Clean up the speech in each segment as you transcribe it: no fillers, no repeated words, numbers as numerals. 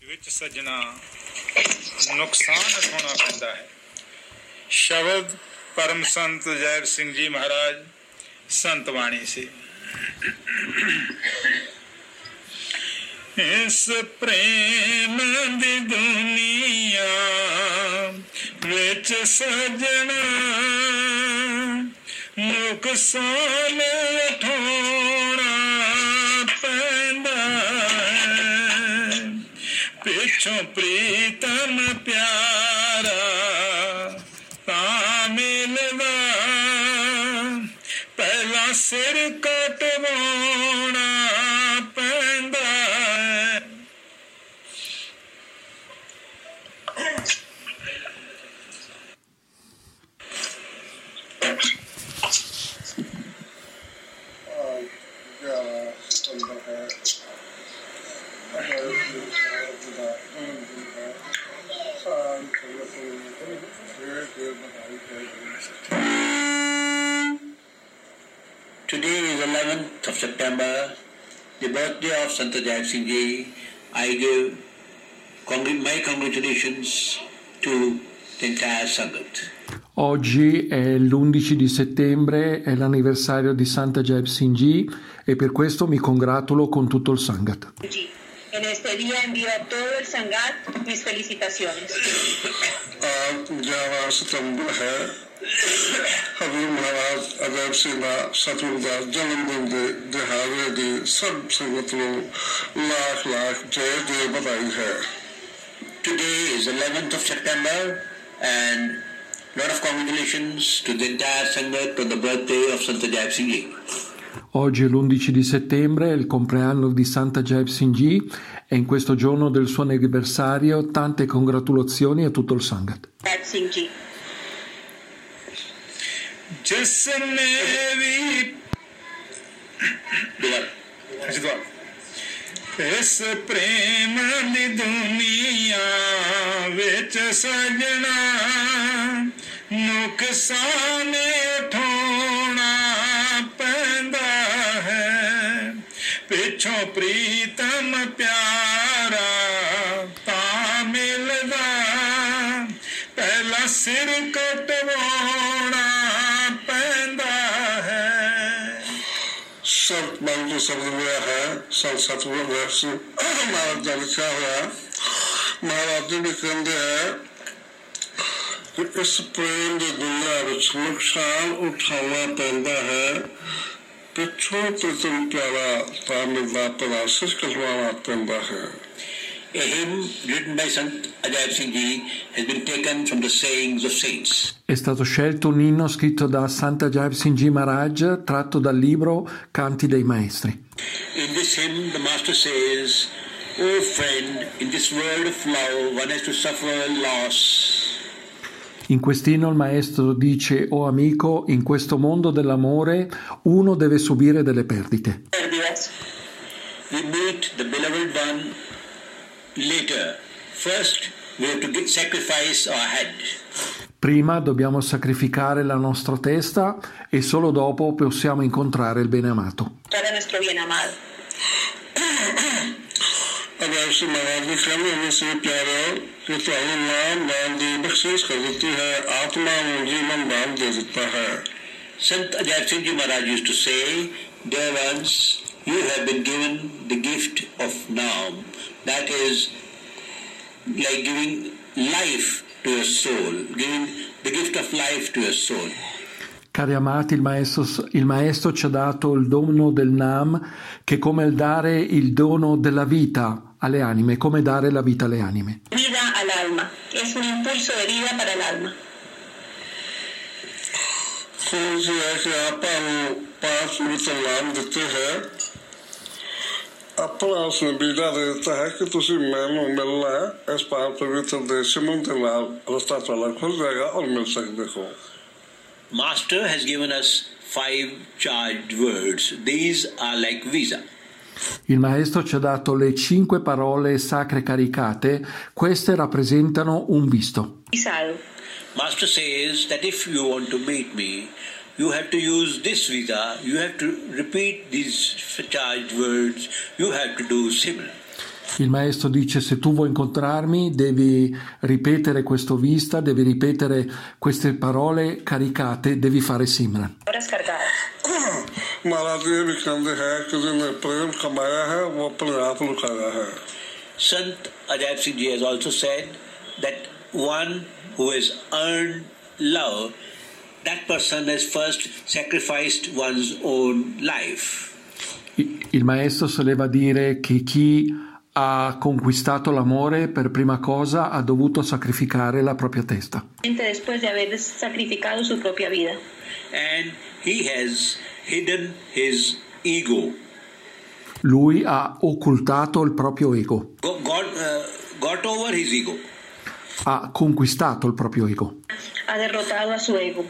ਵਿੱਚ ਸੱਜਣਾ ਨੁਕਸਾਨ ਉਠਾਉਣਾ ਪੈਂਦਾ ਹੈ। ਸ਼ਬਦ परम संत जैब सिंह जी महाराज संत वाणी से। इस प्रेम दी दुनिया विच सजना नुकसान उठाउणा पैंदा है। पिछों प्रीतम प्यारा मिलदा पहला सिर कटवाउणा पैंदा है। Today is 11th of September, the birthday of Sant Jaip Singh Ji. I give my congratulations to the entire Sangat. Oggi è l'11 di settembre, è l'anniversario di Santa Jaip Singh Ji e per questo mi congratulo con tutto il Sangat. En este día envío a todo el Sangat mis felicitaciones. आज 11 सितंबर है। हजूर महाराज अजैब सिंह सतगुरु का जन्मदिन के दिहाड़े की सब संगत को लाख लाख जय जय बधाई है। Today is 11th of September and lot of congratulations to the entire Sangat on the birthday of Santa Jaip Singh Ji. Oggi è l'11 di settembre, è il compleanno di Santa Jaip Singh Ji e in questo giorno del suo anniversario tante congratulazioni a tutto il Sangat. Jaip Singh Ji. जिसने भी इस प्रेम दी दुनिया विच सजना नुकसान उठाउणा पैंदा है। पिछों प्रीतम प्यारा तां मिलदा पहला सिर कटवाउणा सब बंद शब्द हुआ है। सतगुरु महाराज का लिखा हुआ महाराज जी भी कहते हैं कि इस प्रेम की दुनिया में नुकसान उठाना पैंदा है। पिछों प्रीतम प्यारा मिलदा पहला सिर कटवाना पैंदा है। A hymn written by Sant Jaip Singh Ji has been taken from the sayings of saints. È stato scelto un inno scritto da Santa Jaip Singh Ji Maharaj tratto dal libro Canti dei Maestri. In this hymn the master says, "Oh friend, in this world of love one has to suffer loss." In quest'inno il maestro dice: "Oh amico, in questo mondo dell'amore uno deve subire delle perdite." We meet the beloved one later. First we have to sacrifice our head. Prima dobbiamo sacrificare la nostra testa e solo dopo possiamo incontrare il bene amato. अगर से महाराज जी कहने से प्यारे कि तुम्हारे नाम दान दी बख्शिश कर देती है, आत्मा में जीवन दान दे देता है। Sant Jaip Singh Ji Maharaj used to say, "Dear ones, you have been given the gift of Naam, that is like giving life to your soul, giving the gift of life to your soul." Cari amati, il maestro ci ha dato il dono del Nam, che è come il dare il dono della vita alle anime, come dare la vita alle anime. Vida al alma, es un impulso de vida para el alma. कौन-सी है कि आप 5 पवित्र नाम देते हैं, अपना उसमें बीजा देता है कि तुसी मैनू मिलना है, इस 5 पवित्र दे सिमरन के नाल रास्ता चला खुल जाएगा और मिल सकते हो। Master has given us 5 charged words. These are like visa. Il maestro ci ha dato le 5 parole sacre caricate, queste rappresentano un visto. Master says that if you want to meet me, you have to use this visa, you have to repeat these charged words, you have to do similar. Il maestro dice: se tu vuoi incontrarmi devi ripetere questo vista, devi ripetere queste parole caricate, devi fare Simran. Horas cargadas. महाराज ये भी कहते हैं कि जिन्हें प्रेम कमाया है वो अपने आप लुकाया है. Sant Ajaib Singh Ji has also said that one who has earned love, that person has first sacrificed one's own life. Il maestro soleva dire che chi ha conquistato l'amore per prima cosa ha dovuto sacrificare la propria testa. Después de haber sacrificado su propia vida. And he has hidden his ego. Lui ha occultato il proprio ego. Got over his ego. Ha conquistato il proprio ego. Ha derrotado a su ego.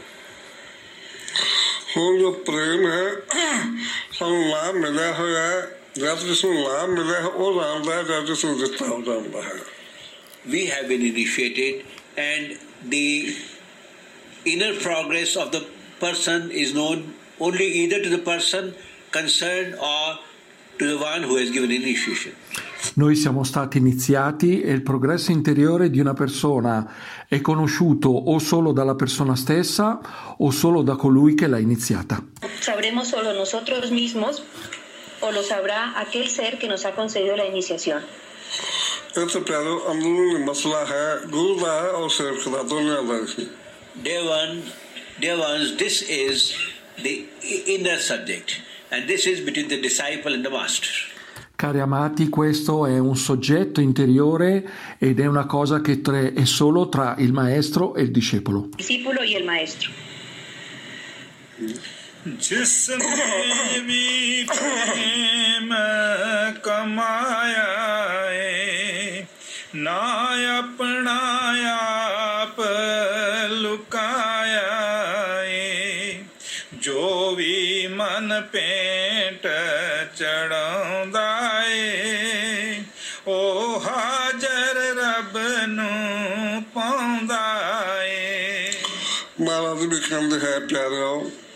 जो प्रेम है हम नाम मिला है जब जिसमें नाम मिला है वो जानता है जब जिसमें जितना हो जानता है. We have been initiated, and the inner progress of the person is known only either to the person concerned or to the one who has given initiation. Noi siamo stati iniziati e il progresso interiore di una persona è conosciuto o solo dalla persona stessa o solo da colui che l'ha iniziata. Sabremos solo nosotros mismos o lo sabrá aquel ser que nos ha concedido la iniciación. तो प्यारो अंदरूनी मसला है गुरु का है और सेवक का दोनों अलग ही. Dear ones, this is the inner subject, and this is between the disciple and the master. Cari amati, questo è un soggetto interiore ed è una cosa che è solo tra il maestro e il discepolo. Discípulo y el maestro. जिसने भी प्रेम कमाया है ना अपना आप लुकाया है जो भी मन पेंट चढ़ांदा है ओ हाजर रब नू पाउंदा है. महाराज भी कहते हैं प्यारो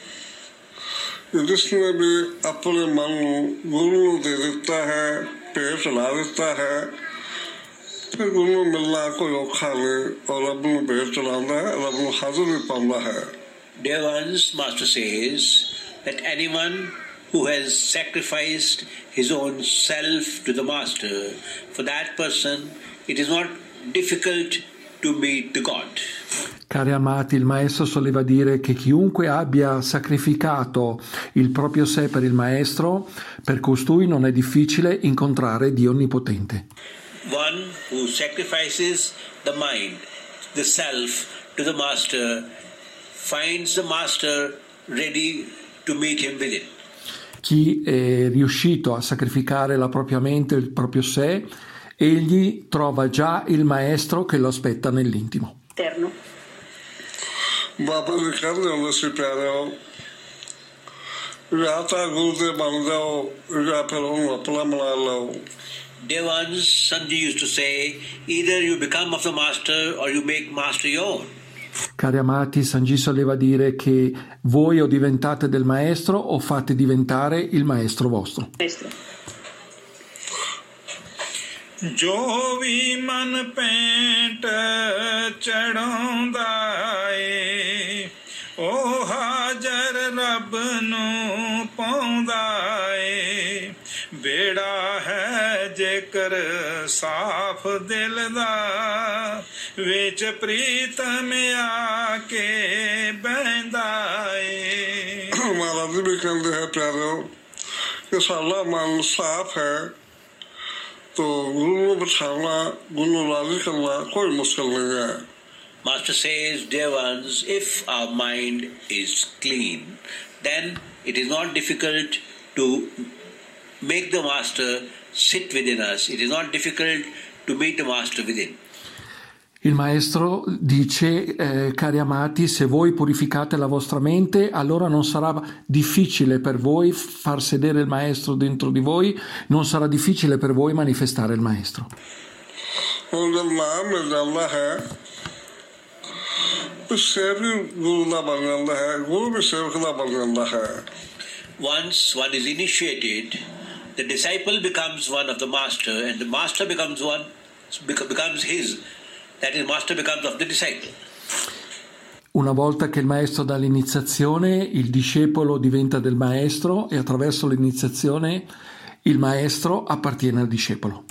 जिसने भी अपने मन गुरु दे देता है पेट ला देता है फिर गुरु मिलना कोई औखा नहीं और रब नू पेट चलाता है रब नू हाजिर भी पाता है. Dear ones, Master says that anyone who has sacrificed his own self to the Master, for that person it is not difficult to meet the God. Cari amati, il maestro soleva dire che chiunque abbia sacrificato il proprio sé per il maestro, per costui non è difficile incontrare Dio Onnipotente. One who sacrifices the mind, the self to the master, finds the master ready to meet him within. Chi è riuscito a sacrificare la propria mente, il proprio sé, egli trova già il maestro che lo aspetta nell'intimo. Eterno. बाबा जी कहते होंगे से प्यारे हो या तो गुरु दे बन जाओ या फिर हम अपना बना लो. Dear ones, Sanji used to say, either you become of the master or you make master your own. Cari amati, Sanji soleva dire che voi o diventate del maestro o fate diventare il maestro vostro. जो भी मन पेंट चढ़ांदा ए ओ हाजर रब नू पाउंदा ए बेड़ा है जेकर साफ दिल दा विच प्रीतम आके बहंदा ए. महाराज भी कहते हैं प्यारे कि साला मन साफ है तो गुरु को बिठाना गुरु राजी करना कोई मुश्किल नहीं है. Master says, dear ones, if our mind is clean, then it is not difficult to make the master sit within us. It is not difficult to meet the master within. Il maestro dice, cari amati, se voi purificate la vostra mente, allora non sarà difficile per voi far sedere il maestro dentro di voi, non sarà difficile per voi manifestare il maestro. Once one is initiated, the disciple becomes one of the master, and the master becomes his. That is, master becomes of the disciple. Una volta che il maestro dà l'iniziazione, il discepolo diventa del maestro e attraverso l'iniziazione il maestro appartiene al discepolo.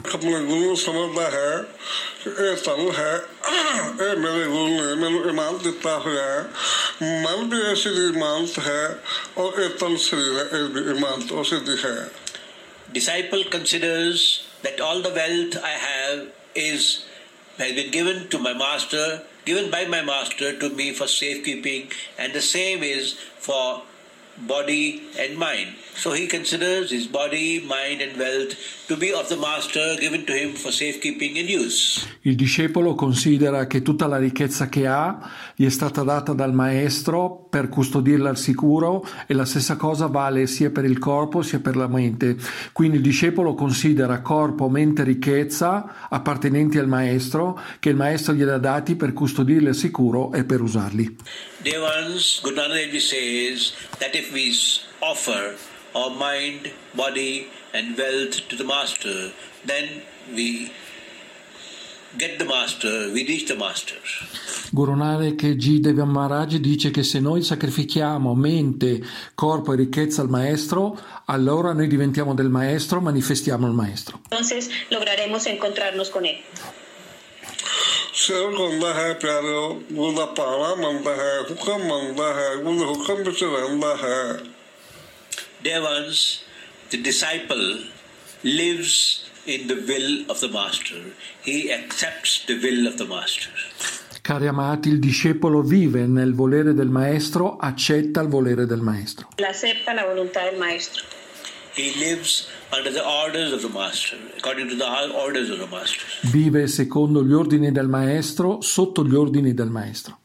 Disciple considers that all the wealth I have has been given to my master, given by my master to me for safekeeping, and the same is for body and mind. So he considers his body, mind and wealth to be of the master, given to him for safekeeping and use. Il discepolo considera che tutta la ricchezza che ha gli è stata data dal maestro per custodirla al sicuro, e la stessa cosa vale sia per il corpo sia per la mente. Quindi il discepolo considera corpo, mente, ricchezza appartenenti al maestro, che il maestro glieli ha dati per custodirli al sicuro e per usarli. Devans, Guru Nanak Dev Ji says that if we offer our mind, body and wealth to the master, then we get the master, we reach the master. Guru Nanak Dev Maharaj dice che se noi sacrifichiamo mente, corpo e ricchezza al maestro, allora noi diventiamo del maestro, manifestiamo il maestro. Entonces lograremos encontrarnos con él. Save करता है प्यारो गुरु पाना मनता है हुक्म मनता है गुरु हुक्म विच रहंदा है. Devans, the disciple lives in the will of the master. He accepts the will of the master. Cari amati, il discepolo vive nel volere del maestro, accetta il volere del maestro. Acepta la voluntad del maestro. He lives under the orders of the master, according to the orders of the master. Vive secondo gli ordini del maestro, sotto gli ordini del maestro.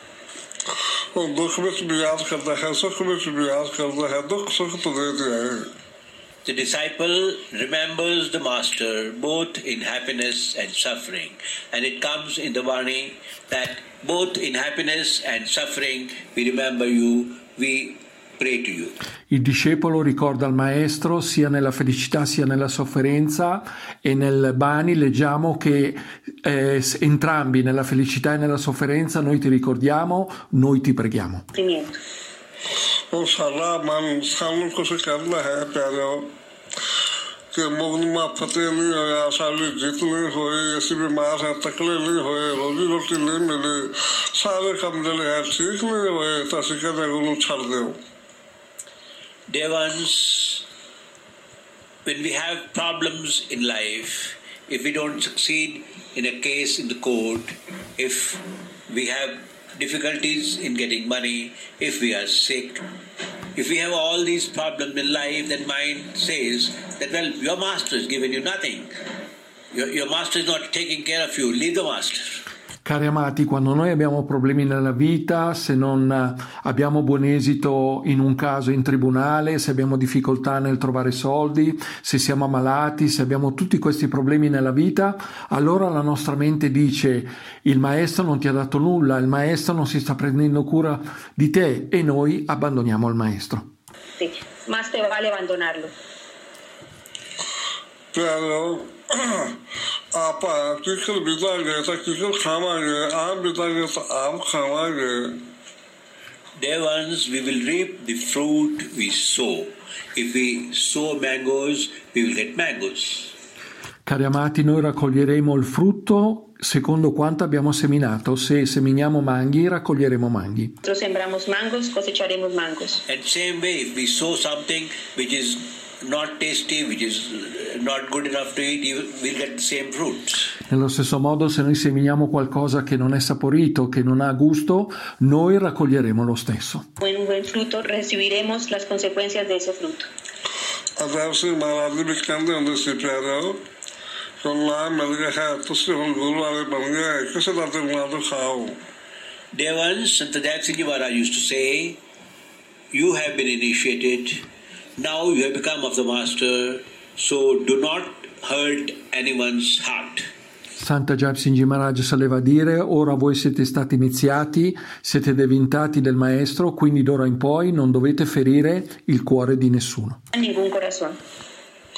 The disciple remembers the master both in happiness and suffering, and it comes in the Vani that both in happiness and suffering we remember you, we pray to you. Il discepolo ricorda il maestro sia nella felicità sia nella sofferenza, e nel Bani leggiamo che entrambi, nella felicità e nella sofferenza, noi ti ricordiamo, noi ti preghiamo. सारा मन सानू कुछ करना है प्यारो कि मुकदमा फतेह नहीं होया, सारी जीत नहीं हुई, ऐसी बीमार है, तकले नहीं हुए, रोजी रोटी नहीं मिली, सारे काम जले हैं, ठीक नहीं हुए, तो ऐसे कहते हैं छाड़ दो. Devans, when we have problems in life, if we don't succeed in a case in the court, if we have difficulties in getting money, if we are sick, if we have all these problems in life, then mind says that, well, your master has given you nothing. Your master is not taking care of you. Leave the master. Cari amati, quando noi abbiamo problemi nella vita, se non abbiamo buon esito in un caso in tribunale, se abbiamo difficoltà nel trovare soldi, se siamo ammalati, se abbiamo tutti questi problemi nella vita, allora la nostra mente dice: il maestro non ti ha dato nulla, il maestro non si sta prendendo cura di te, e noi abbandoniamo il maestro. Sí, más te vale abandonarlo. Pero आप किकर बिता गए तो किकर खावांगे, आप बिता गए तो आप खावांगे. Devans, we will reap the fruit we sow. If we sow mangoes, we will get mangoes. Cari amati, noi raccoglieremo il frutto secondo quanto abbiamo seminato. Se seminiamo manghi, raccoglieremo manghi. Nosotros sembramos mangos, cosecharemos mangos. And same way, if we sow something which is not tasty, which is not good enough to eat, we'll get the same fruits. Nello stesso modo, se noi seminiamo qualcosa che non è saporito, che non ha gusto, noi raccoglieremo lo stesso. Un buen fruto, recibiremos las consecuencias de ese fruto. Adesso i malati mi cambiano si piano, con la medica è tutti un guru alle bambine, che se date un lato khao. Devans, Sant Jai Singh Ji Maharaj used to say, you have been initiated, now you have become of the master, so do not hurt anyone's heart. Santa Jai Singh Ji Maharaj soleva dire: ora voi siete stati iniziati, siete diventati del maestro, quindi d'ora in poi non dovete ferire il cuore di nessuno. Ningún corazón.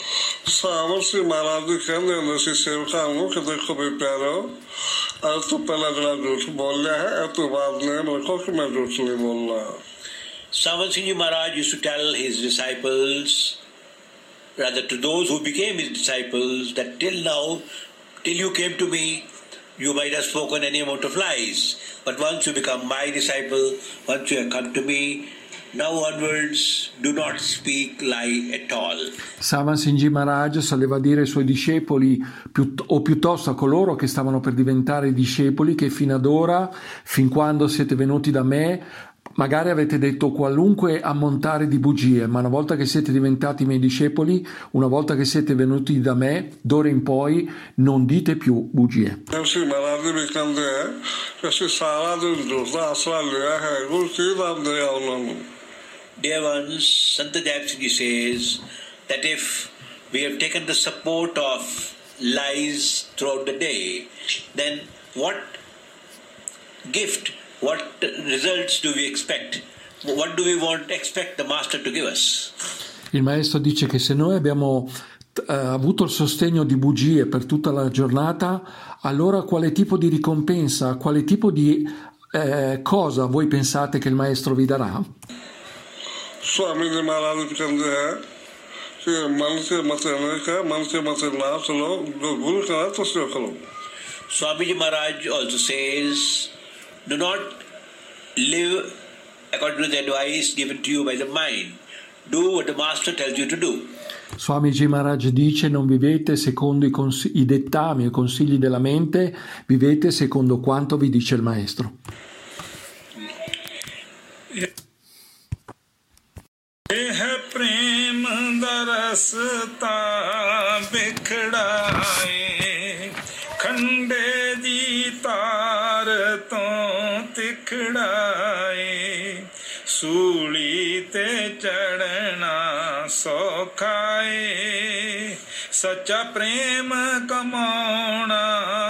सावर सिंह महाराज जी कहते हैं सी सेवकाओं को कि देखो भी प्यारो आज तो पहला जरा झूठ बोल रहा है अब तो बाद में रखो कि मैं झूठ नहीं बोल रहा. Savan Singh Ji Maharaj used to tell his disciples, rather to those who became his disciples, that till now, till you came to me, you might have spoken any amount of lies. But once you become my disciple, once you have come to me, now onwards, do not speak lie at all. Savan Singh Ji Maharaj soleva dire ai suoi discepoli, o piuttosto a coloro che stavano per diventare discepoli, che fino ad ora, fin quando siete venuti da me, magari avete detto qualunque ammontare di bugie, ma una volta che siete diventati miei discepoli, una volta che siete venuti da me, d'ora in poi non dite più bugie. Dear ones, Santa Jai Singh Ji says that if we have taken the support of lies throughout the day, then what gift, what results do we expect? What do we expect the Master to give us? Il Maestro dice che se noi abbiamo avuto il sostegno di bugie per tutta la giornata, allora quale tipo di ricompensa, quale tipo di cosa voi pensate che il Maestro vi darà? Swami जी महाराज कहते हैं कि मन से मत रहने का, मन से मत ना चलो, जो भूल करा तो उसको करो. Swamiji Maharaj also says, do not live according to the advice given to you by the mind. Do what the Master tells you to do. Swamiji Maharaj dice: non vivete secondo i dettami e i consigli della mente, vivete secondo quanto vi dice il Maestro. प्रेम दरसता बिखड़ाए खंडे दी तार तो तिखड़ाए सूली ते चढ़ना सौखाए सच्चा प्रेम कमाना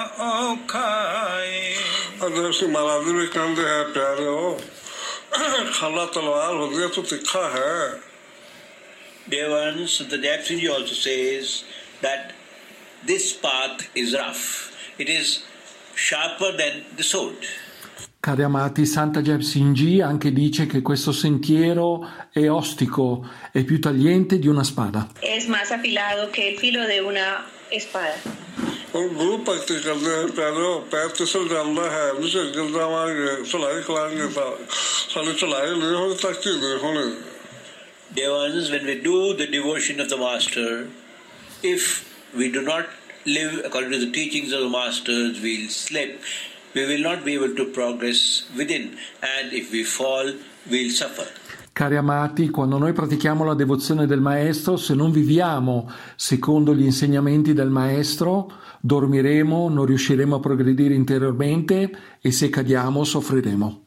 औखाए. अगर श्री महाराज भी कहते हैं प्यारे हो खाला तलवार हो गया तो तिखा है. Dear ones, the Jai Singh Ji also says that this path is rough. It is sharper than the sword. Cari amati, Santa Jai Singh Ji anche dice che questo sentiero è ostico, è più tagliente di una spada. Es más afilado que el filo de una espada. गुरु भक्ति करते हैं प्यारो पैर तिसल जाता है जिसे गिरदा मांगे चलाई खिलाएंगे साली चलाई नहीं होने तकती नहीं होने. Dear ones, when we do the devotion of the Master, if we do not live according to the teachings of the Masters, we'll slip. We will not be able to progress within, and if we fall, we'll suffer. Cari amati, quando noi pratichiamo la devozione del Maestro, se non viviamo secondo gli insegnamenti del Maestro, dormiremo, non riusciremo a progredire interiormente e se cadiamo soffriremo.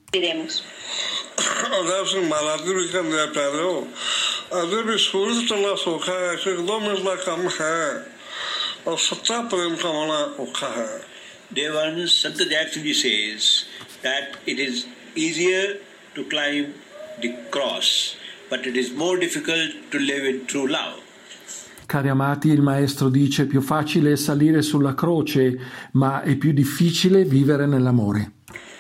अगर सिंह महाराज भी कहते हैं प्यारे हो अगर भी सूर्य से चलना सौखा है कि 2 मिनट कम है और सच्चा प्रेम कमाना औखा है. Dear ones, Santa Jai Singh Ji says that it is easier to climb the cross, but it is more difficult to live in true love. Cari amati, il Maestro dice: più facile è salire sulla croce, ma è più difficile vivere nell'amore.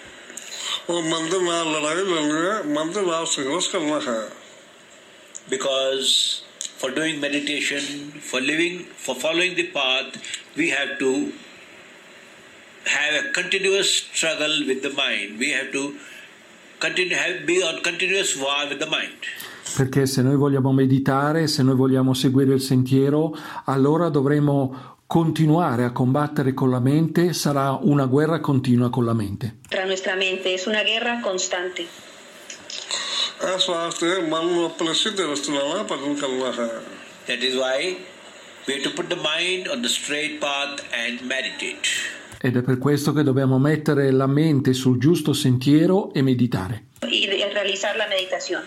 Because for doing meditation, for following the path, we have to have a continuous struggle with the mind. We have to be on continuous war with the mind. Perché se noi vogliamo meditare, se noi vogliamo seguire il sentiero, allora dovremo continuare a combattere con la mente, sarà una guerra continua con la mente. Tra nuestra mente es una guerra constante. That is why we have to put the mind on the straight path and meditate. Ed è per questo che dobbiamo mettere la mente sul giusto sentiero e meditare. Y realizar la meditación.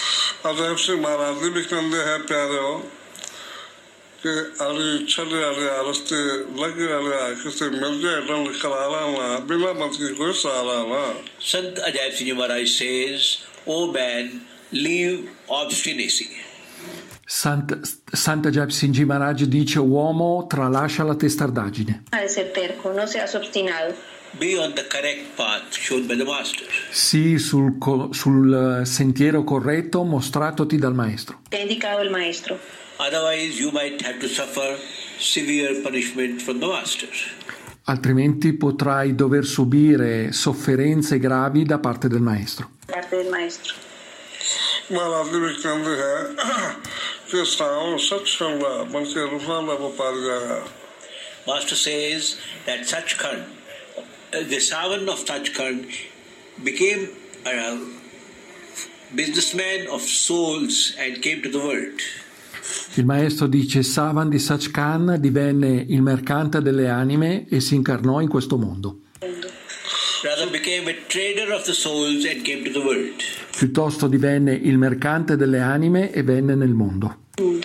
Sant Ajay Singh Maharaj says, "O man, leave obstinacy." Santa Japsinji Maharaj dice: uomo, tralascia la testardaggine. De ser terco, no seas obstinado. Be on the correct path shown by the master. Sii sul sentiero corretto mostratoti dal maestro. Te ha indicado el maestro. Otherwise, you might have to suffer severe punishment from the master. Altrimenti potrai dover subire sofferenze gravi da parte del maestro. Parte del maestro. महाराज जी भी कहते हैं कि सावन सत्संग बल्कि रूहान को पार जाएगा. Master says that Sachkhand, the Savan of Sachkhand, became a businessman of souls and came to the world. Il maestro dice: Savan di Sachkhand divenne il mercante delle anime e si incarnò in questo mondo. Rather became a trader of the souls and came to the world. Piuttosto divenne il mercante delle anime e venne nel mondo.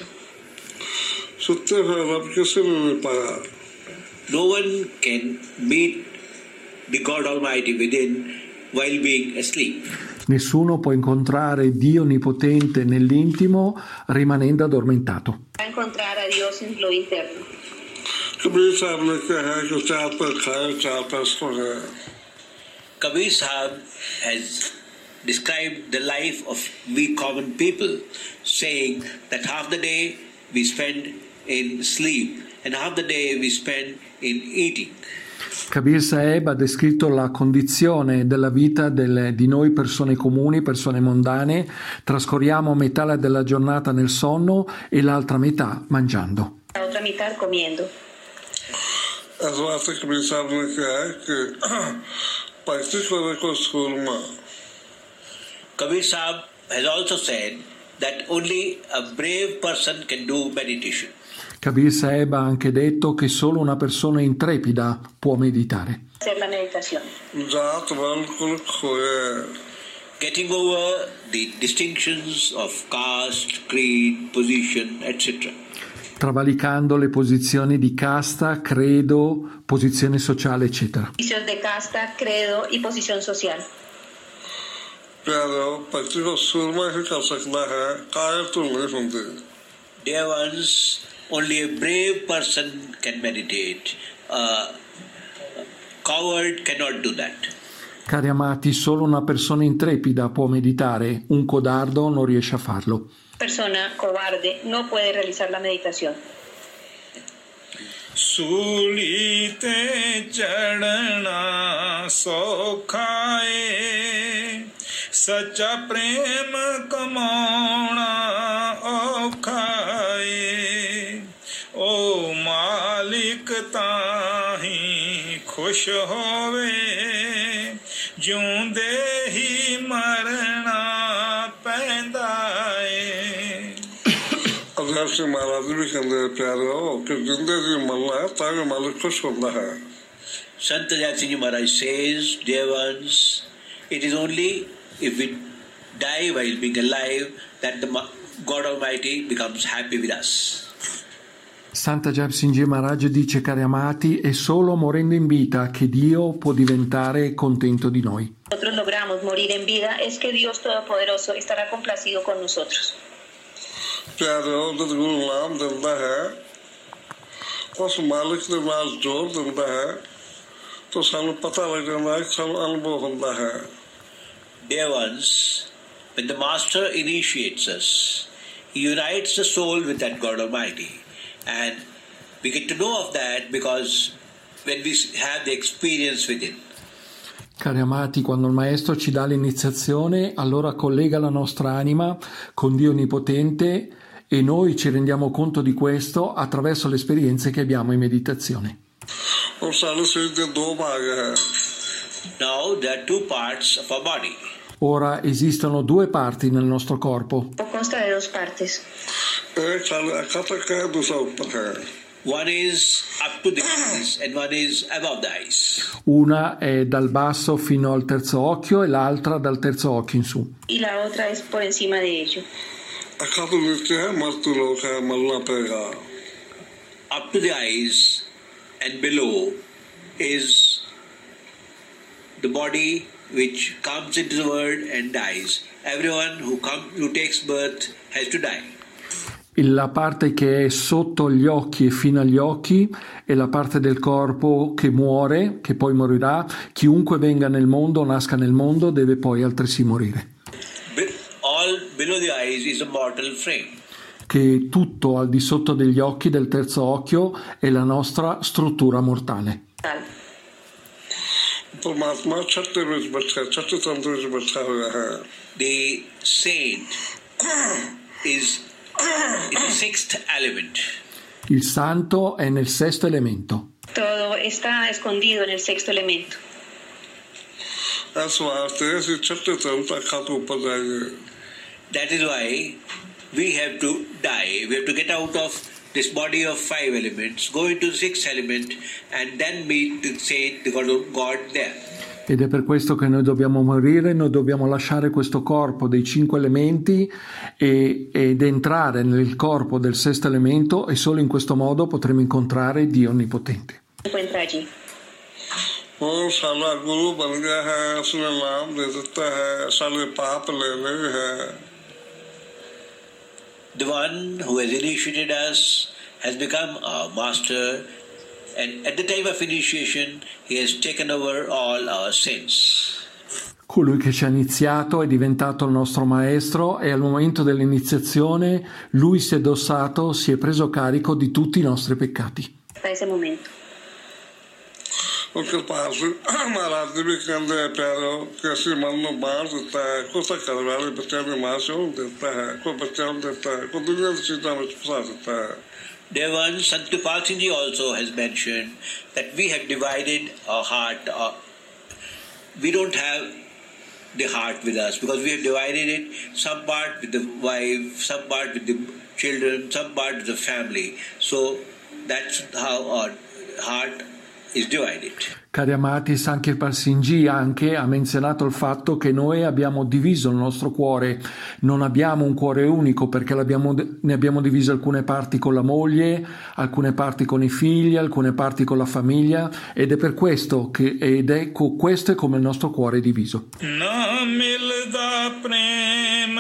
No one can meet the God Almighty within while being asleep. Nessuno può incontrare Dio Onnipotente nell'intimo rimanendo addormentato. Va a encontrar a Dios en lo interno. Kabir Sahib has described the life of we common people, saying that half the day we spend in sleep and half the day we spend in eating. Kabir Sahib ha descritto la condizione della vita di noi persone comuni, persone mondane. Trascorriamo metà della giornata nel sonno e l'altra metà mangiando. La otra mitad comiendo. Kabir Sahib has also said that only a brave person can do meditation. Kabir Sahib ha anche detto che solo una persona intrepida può meditare. Hacer la meditación. Getting over the distinctions of caste, creed, position, etc. Travalicando le posizioni di casta, credo, posizione sociale, eccetera. Vicios de casta, credo y posición social. Dear ones, only a brave person can meditate. A coward cannot do that. Cari amati, solo una persona intrepida può meditare, un codardo non riesce a farlo. Persona cobarde no puede realizar la meditación. सूलीते चढ़ना सौखाए सच्चा प्रेम कमाना औखाए ओ मालिक ताही खुश होवे जिउंदे ही मरना पैंदा से महाराज भी कहते प्यारे हो कि जिंदगी मरना है ताकि मालिक खुश होता है. Sant Japsinji Maharaj says, dear ones, it is only if we die while being alive that the God Almighty becomes happy with us. Santa Japsinji Maharaj dice: cari amati, è solo morendo in vita che Dio può diventare contento di noi. Nosotros logramos morir en vida, es que Dios Todopoderoso estará complacido con nosotros. प्यारे हो जब गुरु नाम देता है उस मालिक के पास जोर देता है तो सानू पता लग जाता है सानू अनुभव होता है. Dear ones, when the Master initiates us, he unites the soul with that God Almighty, and we get to know of that because when we have the experience with Him. Cari amati, quando il Maestro ci dà l'iniziazione, allora collega la nostra anima con Dio Onnipotente e noi ci rendiamo conto di questo attraverso le esperienze che abbiamo in meditazione. Now there are two parts of our body. Ora esistono due parti nel nostro corpo. Consta de dos partes. One is up to the eyes and one is above the eyes. Una è dal basso fino al terzo occhio e l'altra dal terzo occhio in su. Y la otra es por encima de ello. Up to the eyes and below is the body which comes into the world and dies. Everyone who takes birth has to die. la parte che è sotto gli occhi e fino agli occhi è la parte del corpo che muore, che poi morirà. Chiunque venga nel mondo, nasca nel mondo, deve poi altresì morire. All below the eyes is a mortal frame. Che tutto al di sotto degli occhi, del terzo occhio, è la nostra struttura mortale. परमात्मा छठे में बैठा, छठे तंत्र में बैठा हुआ है. The saint is the sixth element. Il santo è nel sesto elemento. Todo está escondido en el sexto elemento. इस वास्ते से छठे तंत्र अखा तो ऊपर जाएंगे. That is why we have to die. We have to get out of this body of 5 elements, go into the 6th element, and then meet the saint, the God there. Ed è per questo che noi dobbiamo morire, noi dobbiamo lasciare questo corpo dei 5 elementi ed entrare nel corpo del sesto elemento, e solo in questo modo potremo incontrare Dio Onnipotente. Encuentra allí. साला गुरु बन गया है, उसने नाम दे देता है, साले पाप ले रहे हैं. The one who has initiated us has become our master, and at the time of initiation he has taken over all our sins. Colui che ci ha iniziato è diventato il nostro maestro, e al momento dell'iniziazione lui si è addossato, si è preso carico di tutti i nostri peccati. Hasta ese momento. उसके पास महाराज जी भी कहते हैं प्यारो कैसे मन में बांट देता है, कोई सा करवाले बच्चा ने मां से देता है, कोई बच्चा देता है, कोई दुनिया की चीजों में फंसा देता है. Dear one, Sant Kripal Singh Ji also has mentioned that we have divided our heart. We don't have the heart with us because we have divided it, some part with the wife, some part with the children, some part with the family. So that's how our heart is divided. Cari amati, Sant Kripal Singh Ji anche ha menzionato il fatto che noi abbiamo diviso il nostro cuore, non abbiamo un cuore unico perché ne abbiamo diviso alcune parti con la moglie, alcune parti con i figli, alcune parti con la famiglia, ed è per questo questo è come il nostro cuore è diviso. Na milda prem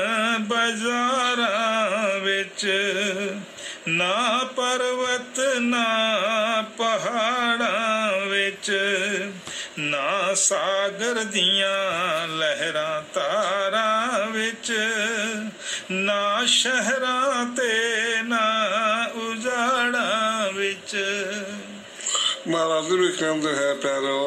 bazara vich, ਨਾ ਪਰਵਤ ਨਾ ਪਹਾੜਾਂ ਵਿੱਚ, ਨਾ ਸਾਗਰ ਦੀਆਂ ਲਹਿਰਾਂ ਤਾਰਾਂ ਵਿੱਚ, ਨਾ ਸ਼ਹਿਰਾਂ ਤੇ ਨਾ ਉਜਾੜਾਂ ਵਿੱਚ. महाराज भी कहते हैं प्यारो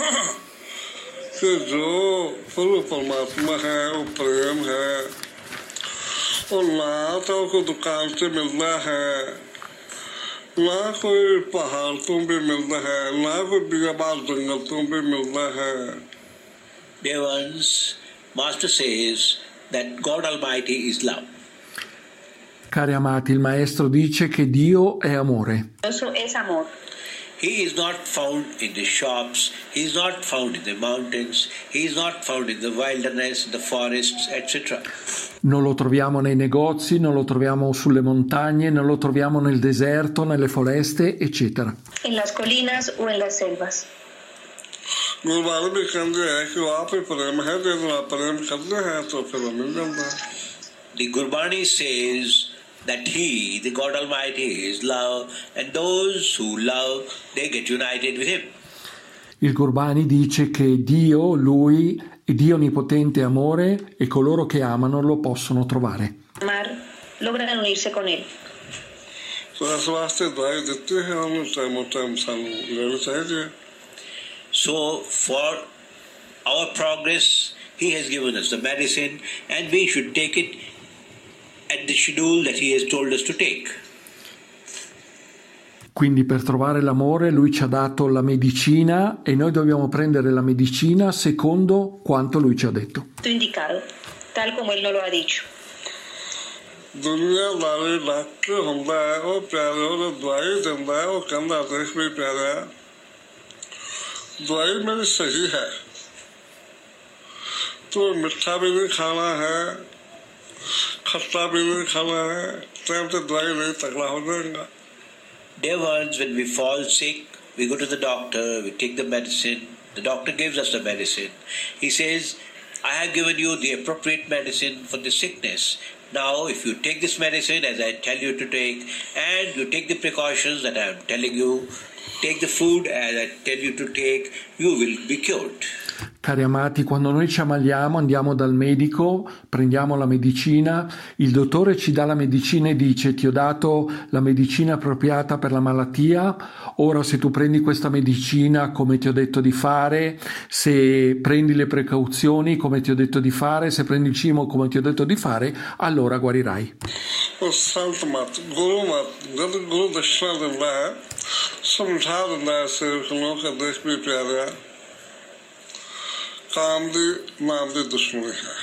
कि जो प्रभु परमात्मा है वो प्रेम है, और ना तो कोई दुकान से मिलता है, ना कोई पहाड़ तो भी मिलता है, ना कोई बियाबान जंगल तो भी मिलता है. Dear ones, Master says that God Almighty is love. Cari amati, il maestro dice che Dio è amore. Eso es amor. He is not found in the shops, he is not found in the mountains, he is not found in the wilderness, the forests, etc. Non lo troviamo nei negozi, non lo troviamo sulle montagne, non lo troviamo nel deserto, nelle foreste, eccetera. En las colinas o en las selvas. गुरुवार भी कहते हैं कि वहाँ पे प्रेम है, जब वहाँ प्रेम करते हैं तो फिर मिल जाता है. The Gurbani says that He, the God Almighty, is love, and those who love, they get united with Him. Il Gurbani dice che Dio, Lui, Dio Onnipotente è amore, e coloro che amano lo possono trovare. Amar, logran unirse con él. तो इस वास्ते दवाई देते हैं, हम टाइम सानू लेना चाहिए. So for our progress, He has given us the medicine, and we should take it at the schedule that He has told us to take. Quindi per trovare l'amore Lui ci ha dato la medicina, e noi dobbiamo prendere la medicina secondo quanto Lui ci ha detto. Indicado, tal como él nos lo ha dicho. दुनियादारी doctor होता है, वो प्यारे वो दवाई देता है, वो कहता है भी प्यारा दवाई मेरी सही है, तो मीठा भी नहीं खाना है, खट्टा भी नहीं खाना है, टाइम से दवाई नहीं तगड़ा हो जाएगा. Dear ones, when we fall sick, we go to the doctor, we take the medicine. The doctor gives us the medicine. He says, I have given you the appropriate medicine for the sickness. Now, if you take this medicine as I tell you to take, and you take the precautions that I am telling you, take the food as I tell you to take, you will be cured. Cari amati, quando noi ci ammaliamo andiamo dal medico, prendiamo la medicina, il dottore ci dà la medicina e dice: ti ho dato la medicina appropriata per la malattia, ora se tu prendi questa medicina come ti ho detto di fare, se prendi le precauzioni come ti ho detto di fare, se prendi il cibo come ti ho detto di fare, allora guarirai. संत मत गुरु मत जब गुरु दक्षिणा दिंदा है समझा दिंदा है सेवकों का देश भी प्यारा काम दी नाम दी दुश्मनी है.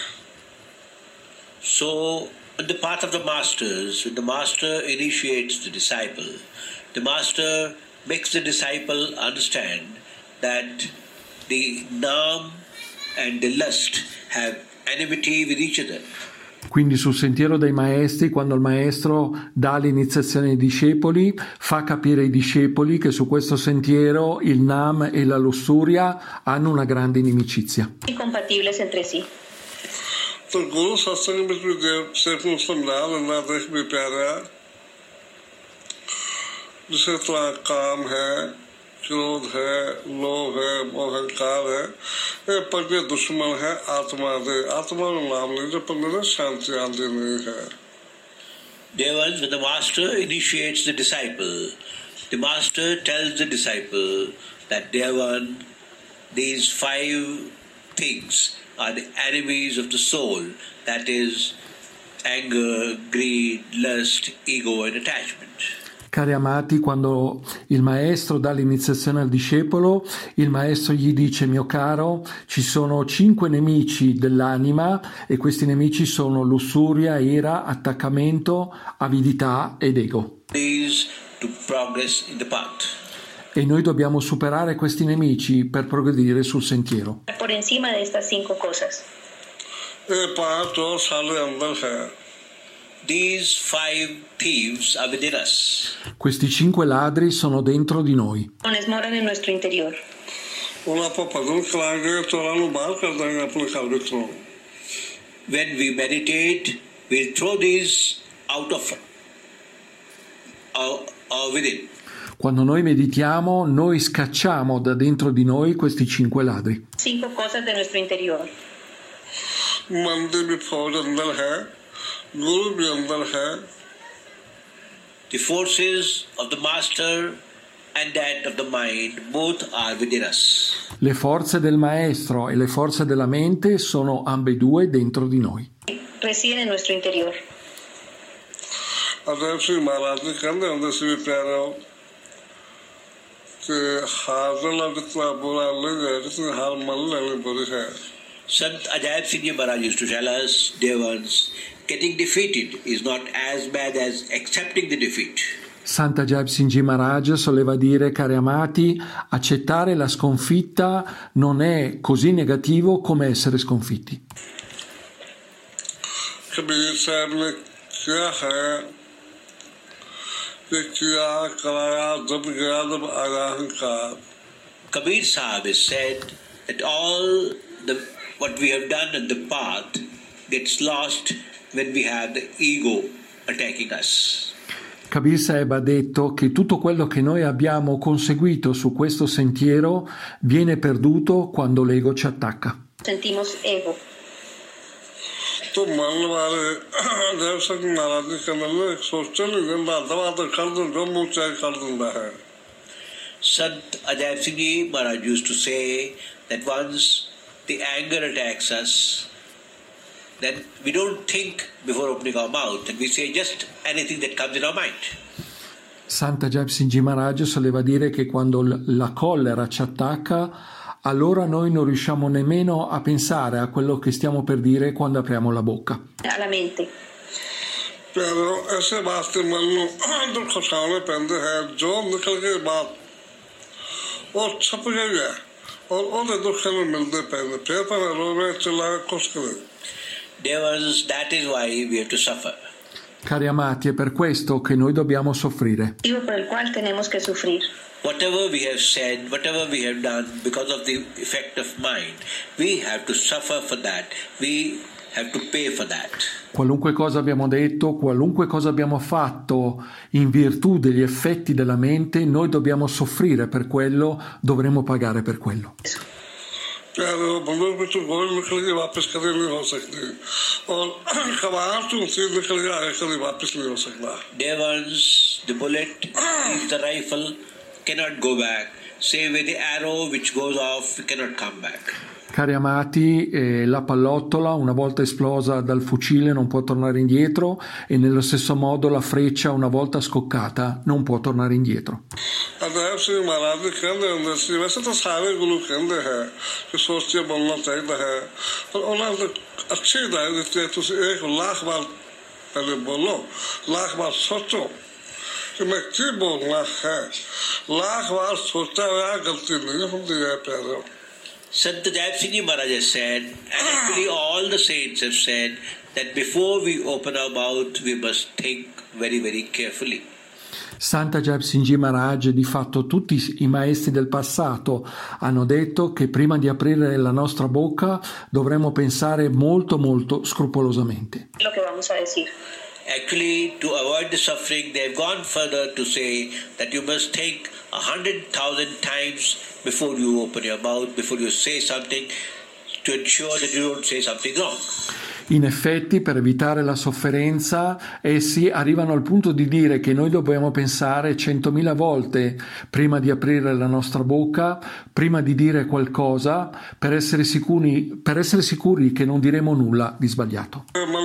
So, in the path of the masters, when the master initiates the disciple, the master makes the disciple understand that the naam and the lust have enmity with each other. Quindi sul sentiero dei maestri, quando il maestro dà l'iniziazione ai discepoli, fa capire ai discepoli che su questo sentiero il Nam e la lussuria hanno una grande inimicizia. Incompatibles entre sí. तो गुरु सत्संग में भी देव से समझा देना देश भी प्यारा जिसे तो काम है क्रोध है लोभ है अहंकार है ये पगले दुश्मन है आत्मा दे आत्मा का नाम नहीं जो पगले शांति आदि नहीं है. Devans, when the master initiates the disciple, the master tells the disciple that Devan, these 5 things are the enemies of the soul, that is anger, greed, lust, ego and attachment. Cari amati, quando il maestro dà l'iniziazione al discepolo, il maestro gli dice: mio caro, ci sono 5 nemici dell'anima e questi nemici sono lussuria, ira, attaccamento, avidità ed ego. These to progress in the path. E noi dobbiamo superare questi nemici per progredire sul sentiero. Por encima de estas 5 cosas. ये पांच और साले अंदर है. These 5 thieves are within us. Questi 5 ladri sono dentro di noi. Moran en nuestro interior. उन्हें आप पगल खिलाएंगे तो उन्हें बाहर कर देंगे अपने काबिलों. When we meditate, we'll throw these out of within. Quando noi meditiamo, noi scacciamo da dentro di noi questi 5 ladri. 5 cosas de nuestro interior. मंदिर भी फौज अंदर है, गुरु भी अंदर है. The forces of the master and that of the mind both are within us. Le forze del maestro e le forze della mente sono ambedue dentro di noi. Residen en nuestro interior. अध्यक्ष महाराज ने कहते हैं उनसे भी प्यारा हो कि हाजर जितना बुरा लग है जितनी हार मन लेने बुरी है. Sant Ajayab Singh Ji Maharaj used to tell us, Devans, getting defeated is not as bad as accepting the defeat. Santa Jayab Singh Ji Maharaj soleva dire: cari amati, accettare la sconfitta non è così negativo come essere sconfitti. Kabir साहब ने क्या है कि किया कराया जब गया जब आया अहंकार. Kabir Sahib has said that all what we have done in the path gets lost when we have the ego attacking us. Kabir Sahib ha detto che tutto quello che noi abbiamo conseguito su questo sentiero viene perduto quando l'ego ci attacca. Sentimos ego. तो मान वाले देव सिंह महाराज जी के अंदर एक सोचते नहीं जिंदा दवा तो कर दो जो मुँह चाहे कर दिंदा है. Sant Ajayab Singh Ji Maharaj used to say that once the anger attacks us, then we don't think before opening our mouth and we say just anything that comes in our mind. Santa Jayab Singh Ji Maharaj soleva dire che quando la collera ci attacca, allora noi non riusciamo nemmeno a pensare a quello che stiamo per dire quando apriamo la bocca. Alla mente. pero ऐसे वास्ते मन में दुख उठाने पैंदे हैं जो निकल गई बात वो छप गई है और ओदे दुख में मिलते पैंदे फिर पर रोवे चिल्ला कुछ करे. Devas, that is why we have to suffer. Cari amati, è per questo che noi dobbiamo soffrire. Por el cual tenemos que sufrir. Whatever we have said, whatever we have done because of the effect of mind, we have to suffer for that. We have to pay for that. Qualunque cosa abbiamo detto, qualunque cosa abbiamo fatto in virtù degli effetti della mente, noi dobbiamo soffrire per quello, dovremo pagare per quello. प्यारो बंदूक में तो गोल निकल के वापस कभी नहीं हो सकती और कबाड़ तो उनसे निकल के आगे कभी वापस नहीं हो सकता. Dear ones, the bullet leaves the rifle, cannot go back. Same way the arrow which goes off cannot come back. Cari amati, la pallottola una volta esplosa dal fucile non può tornare indietro e nello stesso modo la freccia una volta scoccata non può tornare indietro. अदैब सिंह महाराज के कहते अंदर से वैसे तो सारे गुरु कहते हैं कि सोचते बनना चाहिए है पर उन्होंने तो अच्छी हिदायत देते हैं तुम 1,00,000 बार पहले बोलो 1,00,000 बार सोचो कि मैं क्या बोलना है 1,00,000 बार सोचा हुआ गलती नहीं होती है प्यारो. Sant Jai Singh Ji Maharaj has said, and actually all the saints have said, that before we open our mouth, we must think very, very carefully. Santa Jai Singh Ji Maharaj, di fatto tutti i maestri del passato hanno detto che prima di aprire la nostra bocca dovremmo pensare molto molto scrupolosamente. Lo que vamos a decir. Actually, to avoid the suffering, they have gone further to say that you must think 100,000 times before you open your mouth, before you say something, to ensure that you don't say something wrong. In effetti, per evitare la sofferenza, essi arrivano al punto di dire che noi dobbiamo pensare 100.000 volte prima di aprire la nostra bocca, prima di dire qualcosa, per essere sicuri che non diremo nulla di sbagliato.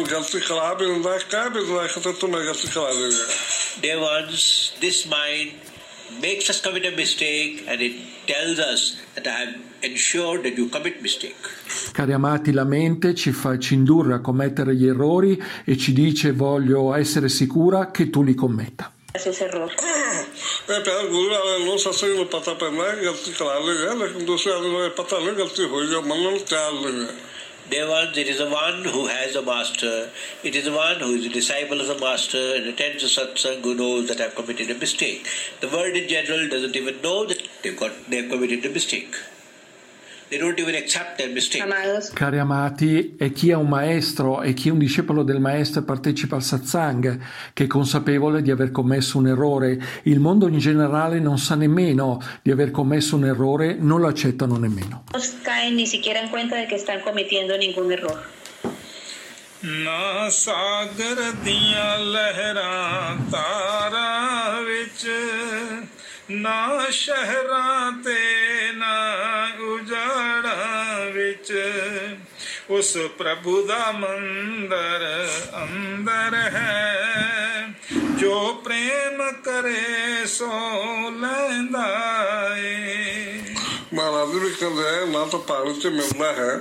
Dear ones, this mind makes us commit a mistake and it tells us that I have ensured that you commit mistake. Cari amati, la mente ci indurre a commettere gli errori e ci dice voglio essere sicura che tu li commetta. Dear ones, it is the one who has a master, it is the one who is a disciple of the master and attends the satsang who knows that I have committed a mistake. The world in general doesn't even know that they have committed a mistake. They don't even accept their mistake. Cari amati, è chi è un maestro e chi è un discepolo del maestro e partecipa al satsang che è consapevole di aver commesso un errore. Il mondo in generale non sa nemmeno di aver commesso un errore, non lo accettano nemmeno. No caen ni siquiera en cuenta de que están cometiendo ningún error. ਨਾ ਸਾਗਰ ਦੀਆਂ ਲਹਿਰਾਂ ਤਾਰਾਂ ਵਿੱਚ ਨਾ ਸ਼ਹਿਰਾਂ ਤੇ ਨਾ ਉਜਾੜਾਂ ਵਿੱਚ ਉਸ ਪ੍ਰਭੂ ਦਾ ਮੰਦਰ ਅੰਦਰ ਹੈ ਜੋ ਪ੍ਰੇਮ ਕਰੇ ਸੋ ਲੈਂਦਾ ਏ. महाराज भी कह रहे हैं ना तो पानी से मिलता है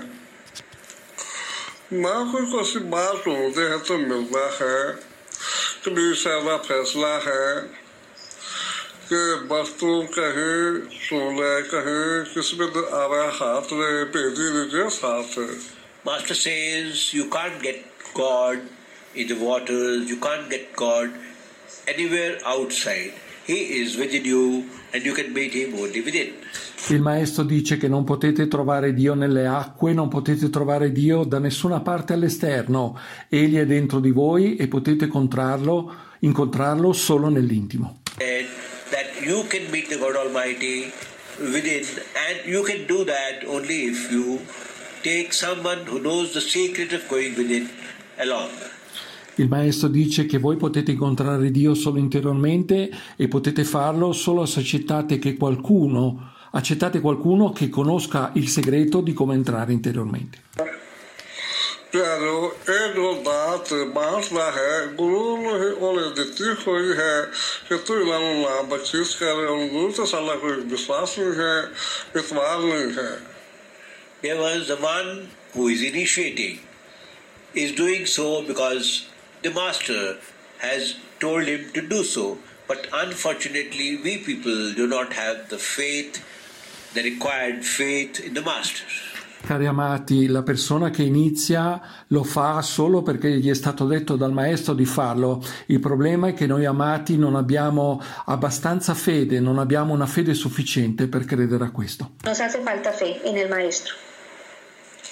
ना कोई सी बात होते हैं तो मिलता है कभी सारा फैसला है कि वस्तु कहे सोले कहे किसमें आ रहा हाथ में पेटी नीचे साथ है. Master says you can't get God in the waters, you can't get God anywhere outside. He is within you and you can meet him only within. Il maestro dice che non potete trovare Dio nelle acque, non potete trovare Dio da nessuna parte all'esterno. Egli è dentro di voi e potete incontrarlo solo nell'intimo. That you can meet the God Almighty within, and you can do that only if you take someone who knows the secret of going within along. Il maestro dice che voi potete incontrare Dio solo interiormente e potete farlo solo se accettate qualcuno che conosca il segreto di come entrare interiormente. प्यारो एक जो बात बांटना है गुरु ने उन्हें देती हुई है कि तू इन्होंने बख्शीश कर गुरु तो साला कोई विश्वास नहीं है इतबार नहीं है. There was the one who is initiating is doing so because the master has told him to do so, but unfortunately we people do not have the faith, the required faith in the master. Cari amati, la persona che inizia lo fa solo perché gli è stato detto dal maestro di farlo. Il problema è che noi amati non abbiamo abbastanza fede, non abbiamo una fede sufficiente per credere a questo. Nos hace falta fe en el maestro.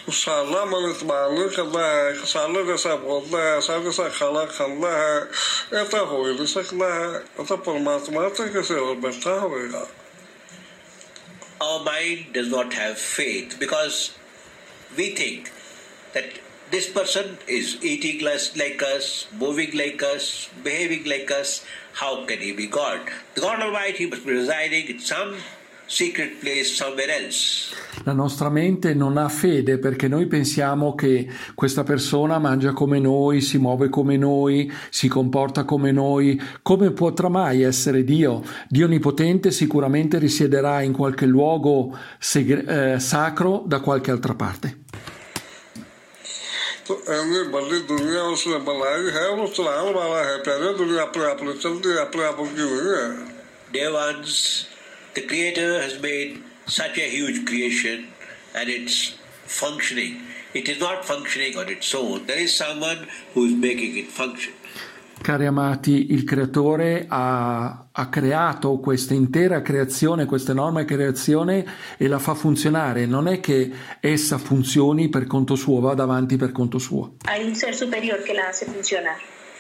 साला मन इतमान करता है, साला जैसा बोलता है, ऐसा जैसा खाना खाना है, ऐसा हो ही नहीं सकता है, ऐसा परमात्मा से कैसे और बैठा होगा। Our mind does not have faith because we think that this person is eating like us, moving like us, behaving like us. How can he be God? The God Almighty must be residing in some secret place somewhere else. La nostra mente non ha fede perché noi pensiamo che questa persona mangia come noi, si muove come noi, si comporta come noi. Come potrà mai essere Dio? Dio Onnipotente sicuramente risiederà in qualche luogo sacro da qualche altra parte. तो ऐसी बड़ी दुनिया उसने बनाई है, वो चलाने वाला है। पहले दुनिया अपने आप में चलती है, अपने आप की हुई है। Dear ones, the Creator has made such a huge creation and it's functioning. It is not functioning on its own. There is someone who is making it function. Cari amati, il Creatore ha creato questa intera creazione, questa enorme creazione e la fa funzionare. Non è che essa funzioni per conto suo, vada avanti per conto suo. Hay un ser superior que la hace funcionar.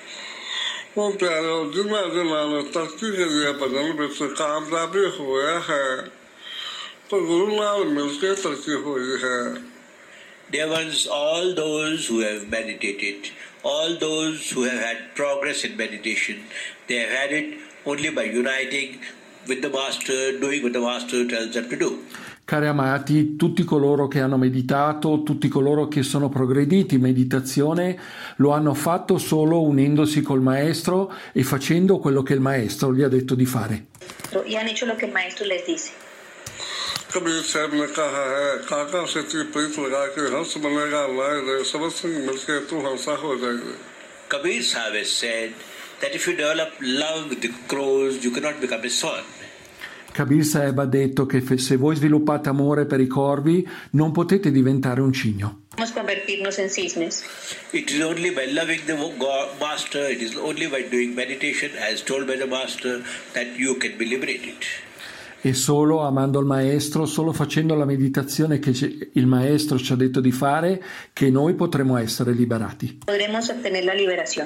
वो प्यारे जितना जिन्होंने तरक्की के लिए बदन में से कामयाबी हुआ है, तो गुरु नाल मिलकर तरक्की हुई है। Dear ones, all those who have meditated, all those who have had progress in meditation, they have had it only by uniting with the Master, doing what the Master tells them to do. Cari amati, tutti coloro che hanno meditato, tutti coloro che sono progrediti in meditazione, lo hanno fatto solo unendosi col Maestro e facendo quello che il Maestro gli ha detto di fare. Y han hecho lo que el maestro les dice. Kabir साहब ने कहा है, काका से प्रीत लगा के हंस बनेगा लाए, सब संग मिलकर तू हंसा हो जाएगा। Kabir Sahib has said that if you develop love with the crows, you cannot become a swan. Kabir Sahib ha detto che se voi sviluppate amore per i corvi, non potete diventare un cigno. Podemos convertirnos en cisnes. It is only by loving the Master, it is only by doing meditation, as told by the Master, that you can be liberated. E solo amando il Maestro, solo facendo la meditazione che il Maestro ci ha detto di fare, che noi potremo essere liberati. Podremos obtener la liberación.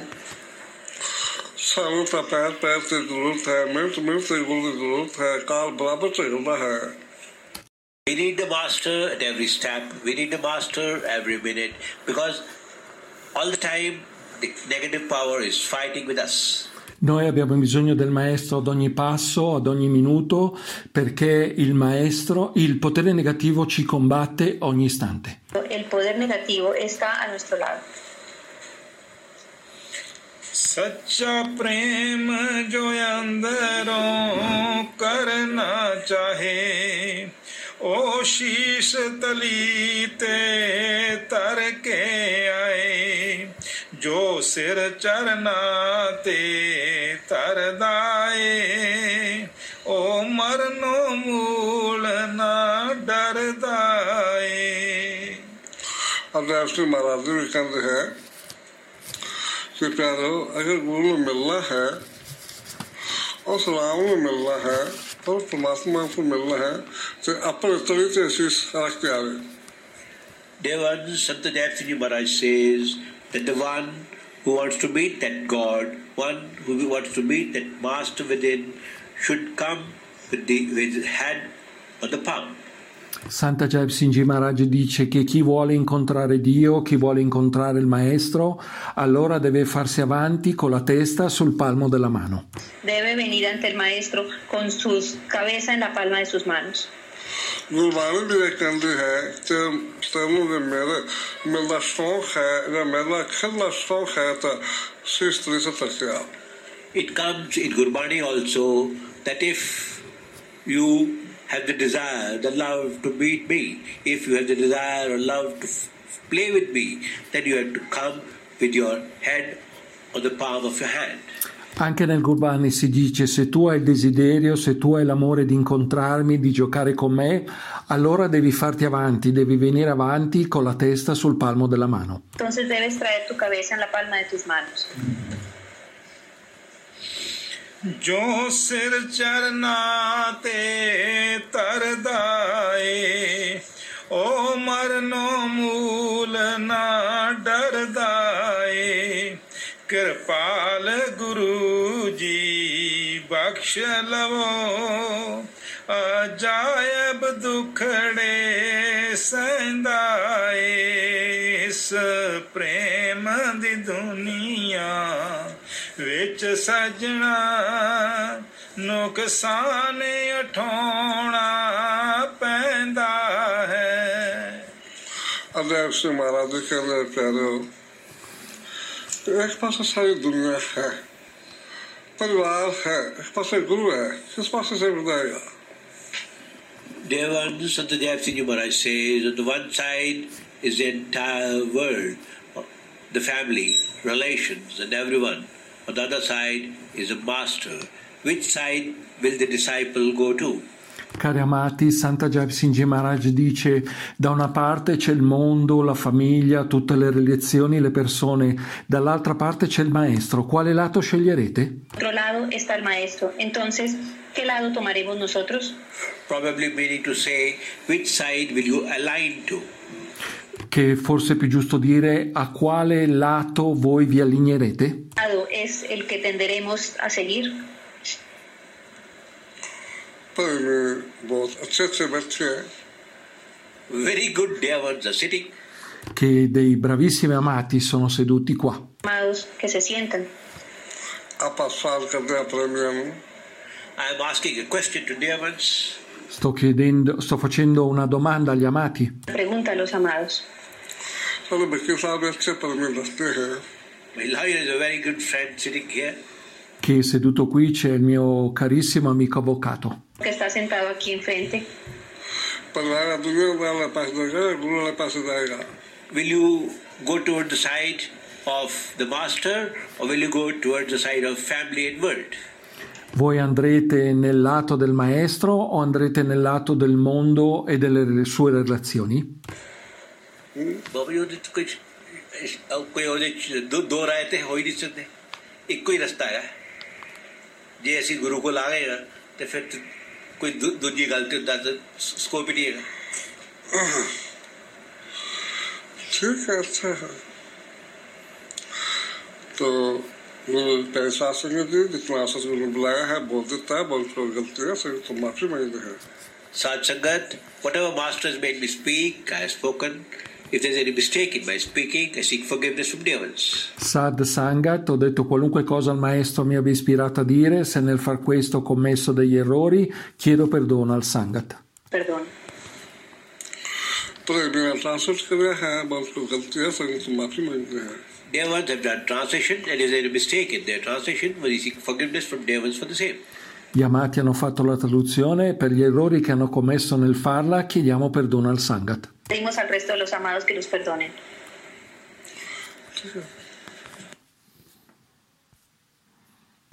सालों का पैर पैर से जरूरत है, minute minute से जरूरत है, काल बराबर चलता है। We need the Master at every step. We need the Master every minute because all the time the negative power is fighting with us. Noi abbiamo bisogno del Maestro ad ogni passo, ad ogni minuto, perché il Maestro, il potere negativo ci combatte ogni istante. El poder negativo está a nuestro lado. सच्चा प्रेम जो अंदरों करना चाहे, ओ शीश तलीते तर के आए, जो सिर चरना ते तरदाए, ओ मरनो मूल ना डरदाए। अध्यात्म श्री महाराज जी भी कहते हैं कि प्यारो, अगर गुरु में मिलना है और सलाम में मिलना है और परमात्मा को मिलना है तो अपने तरीके से रख के आवे। Dear ones, Sant Jai Singh Ji Maharaj says that the one who wants to meet that God, one who wants to meet that Master within, should come with his head on the palm. Santa Jai Singh Ji Maharaj dice che chi vuole incontrare Dio, chi vuole incontrare il Maestro, allora deve farsi avanti con la testa sul palmo della mano. Debe venir ante el maestro con su cabeza en la palma de sus manos. Gurbani भी एक कहती है कि तेनू जो मेरा शौक है या मेरा खेलना शौक है तो शीश तरी से तकिया। It comes in Gurbani also that if you have the desire, the love to meet me, if you have the desire or love to play with me, then you have to come with your head on the palm of your hand. Anche nel Gurbani si dice: se tu hai il desiderio, se tu hai l'amore di incontrarmi, di giocare con me, allora devi farti avanti, devi venire avanti con la testa sul palmo della mano. Entonces debes traer tu cabeza en la palma de tus manos. जो सिर चरना ते तरदाए, ओ मरनो बख्श लवो अजायब दुखड़े सैंदाए इस प्रेम दी दुनिया विच सजना नुकसान उठाना पैंदा है। अदैब से महाराज जी कह रहे प्यारे हो, एक पास सारी दुनिया है, परिवार है, एक पास गुरु है, किस पास से बताएगा? Dear ones, Sant Jai Singh Ji Maharaj says, on the one side is the entire world, the family, relations and everyone. On the other side is a master. Which side will the disciple go to? Cari amati, Santa Jai Singh Ji Maharaj dice: da una parte c'è il mondo, la famiglia, tutte le relazioni, le persone, dall'altra parte c'è il maestro. Quale lato sceglierete? Otro lado está el maestro. Entonces, ¿qué lado tomaremos nosotros? Probably meaning to say, which side will you align to? Che forse è più giusto dire a quale lato voi vi allineerete? Lado es el que tenderemos a seguir. बहुत अच्छे बच्चे हैं, Very good dear ones are sitting. Che dei bravissimi amati sono seduti qua. Amados, que se sientan. आप सवाल करते हैं प्रेमियों, I am asking a question to dear ones. Sto facendo una domanda agli amati. Pregunta a los amados. चलो बच्चे साहब अच्छे प्रेमी लगते हैं, My lawyer is a very good friend sitting here. Che seduto qui c'è il mio carissimo amico avvocato. Que está sentado aquí enfrente. परिवार दुनिया वाला पास जाएगा, गुरु वाला पास जाएगा। Will you go toward the side of the master or will you go towards the side of family and world? Voi andrete nel lato del maestro o andrete nel lato del mondo e delle sue relazioni? बाबा जी ਉਹਦੇ ਕੁਝ ਕੋਈ ਉਹਦੇ ਦੋ ਰਾਏ ਤੇ ਹੋ ਹੀ ਨਹੀਂ ਸਕਦੇ, ਇੱਕੋ ਹੀ ਰਸਤਾ ਹੈ। ਜੇ ਅਸੀਂ ਗੁਰੂ ਕੋਲ ਆ ਗਏ ਤੇ ਫਿਰ ਕੋਈ ਦੂਜੀ ਗੱਲ ਤੇ ਦਾ ਸਕੋਪ ਹੀ ਨਹੀਂ ਹੈਗਾ। ठीक है, अच्छा है। तो गुरु पैसा संग जी जितना सतगुरु ने बुलाया है बोल देता है, बहुत गलती है तो माफी मांगते हैं। Sadh Sangat, whatever master has made me speak, I have spoken. If there is any mistake in my speaking, I seek forgiveness from dear ones. Sadh Sangat, ho detto qualunque cosa il maestro mi abbia ispirato a dire, se nel far questo ho commesso degli errori, chiedo perdono al Sangat. Perdón. प्रेमी ने ट्रांसलेट किया है, बहुत गलती है संग तो माफी मांगते हैं। Dear ones have done translation and if there is a mistake in their translation, we seek forgiveness from dear ones for the same. Gli amati hanno fatto la traduzione, per gli errori che hanno commesso nel farla chiediamo perdono al Sangat. Pedimos al resto de los amados que los perdonen. ठीक है।